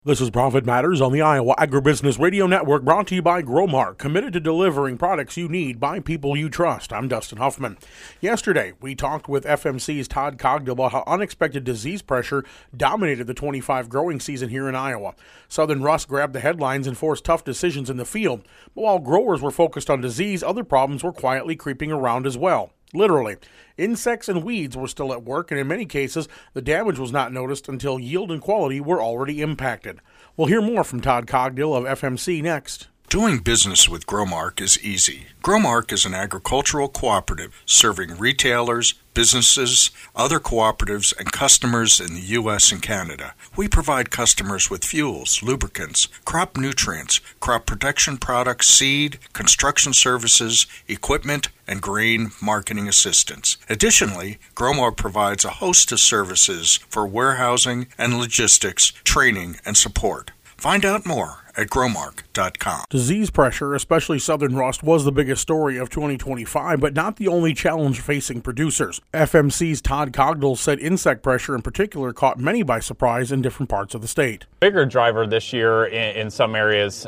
This is Profit Matters on the Iowa Agribusiness Radio Network, brought to you by Growmark, committed to delivering products you need by people you trust. I'm Dustin Huffman. Yesterday, we talked with FMC's Todd Cogdill about how unexpected disease pressure dominated the 25 growing season here in Iowa. Southern rust grabbed the headlines and forced tough decisions in the field, but while growers were focused on disease, other problems were quietly creeping around as well. Literally, insects and weeds were still at work, and in many cases, the damage was not noticed until yield and quality were already impacted. We'll hear more from Todd Cogdill of FMC next. Doing business with Growmark is easy. Growmark is an agricultural cooperative serving retailers, businesses, other cooperatives, and customers in the U.S. and Canada. We provide customers with fuels, lubricants, crop nutrients, crop protection products, seed, construction services, equipment, and grain marketing assistance. Additionally, Growmark provides a host of services for warehousing and logistics, training, and support. Find out more at growmark.com. Disease pressure, especially southern rust, was the biggest story of 2025, but not the only challenge facing producers. FMC's Todd Cogdill said insect pressure in particular caught many by surprise in different parts of the state. Bigger driver this year in some areas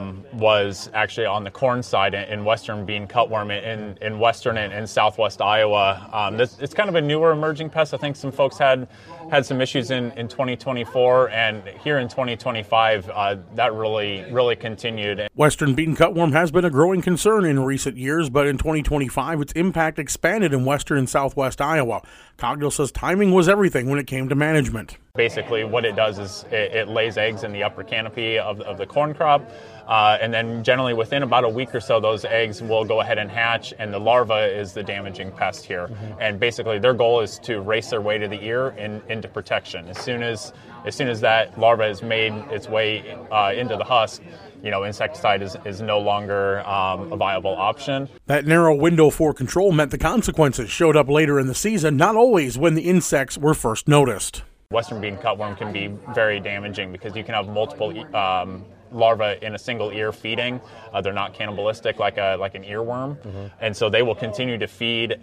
was actually on the corn side in western bean cutworm in western and southwest Iowa. It's kind of a newer emerging pest. I think some folks had some issues in 2024, and here in 2025 that really continued. Western bean cutworm has been a growing concern in recent years, but in 2025 its impact expanded in western and southwest Iowa. Cogdill says timing was everything when it came to management. Basically what it does is it lays eggs in the upper canopy of the corn crop, and then generally within about a week or so those eggs will go ahead and hatch, and the larva is the damaging pest here. And basically their goal is to race their way to the ear into protection. As soon as that larva has made its way into the husk, insecticide is no longer a viable option. That narrow window for control meant the consequences showed up later in the season, not always when the insects were first noticed. Western bean cutworm can be very damaging because you can have multiple larvae in a single ear feeding. They're not cannibalistic like an earworm, and so they will continue to feed,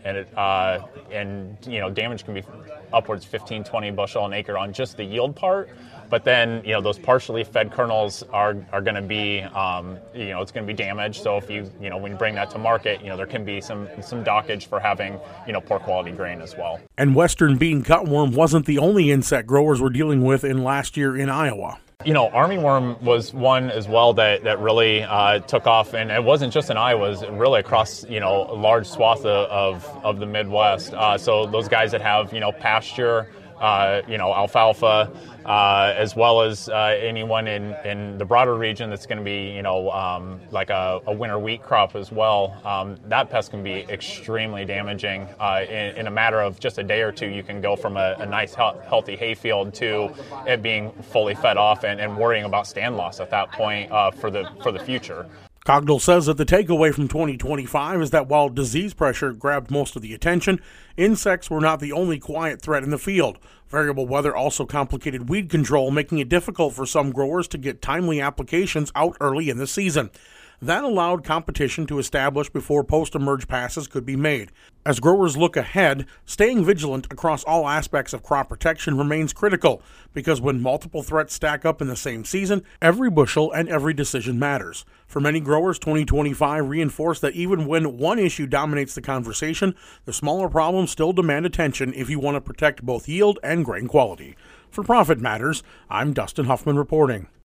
and damage can be upwards 15-20 bushel an acre on just the yield part. But then those partially fed kernels are going to be it's going to be damaged. So if when you bring that to market, there can be some dockage for having poor quality grain as well. And Western bean cutworm wasn't the only insect growers were dealing with in last year in Iowa. Armyworm was one as well that really took off, and it wasn't just in Iowa, it was really across a large swath of the Midwest. So those guys that have pasture, alfalfa, as well as anyone in the broader region that's going to be like a winter wheat crop as well. That pest can be extremely damaging. In a matter of just a day or two, you can go from a nice healthy hayfield to it being fully fed off and worrying about stand loss at that point for the future. Cogdill says that the takeaway from 2025 is that while disease pressure grabbed most of the attention, insects were not the only quiet threat in the field. Variable weather also complicated weed control, making it difficult for some growers to get timely applications out early in the season. That allowed competition to establish before post-emerge passes could be made. As growers look ahead, staying vigilant across all aspects of crop protection remains critical, because when multiple threats stack up in the same season, every bushel and every decision matters. For many growers, 2025 reinforced that even when one issue dominates the conversation, the smaller problems still demand attention if you want to protect both yield and grain quality. For Profit Matters, I'm Dustin Huffman reporting.